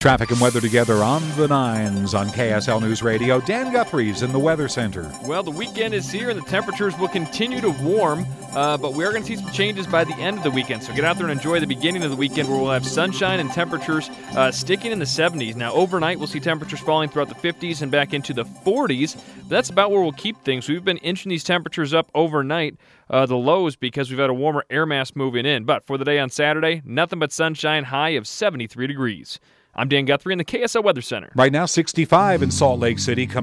Traffic and weather together on the 9s on KSL News Radio. Dan Guthrie's in the Weather Center. Well, the weekend is here, and the temperatures will continue to warm, but we are going to see some changes by the end of the weekend. So get out there and enjoy the beginning of the weekend where we'll have sunshine and temperatures sticking in the 70s. Now, overnight, we'll see temperatures falling throughout the 50s and back into the 40s. But that's about where we'll keep things. We've been inching these temperatures up overnight, the lows, because we've had a warmer air mass moving in. But for the day on Saturday, nothing but sunshine, high of 73 degrees. I'm Dan Guthrie in the KSL Weather Center. Right now, 65 in Salt Lake City.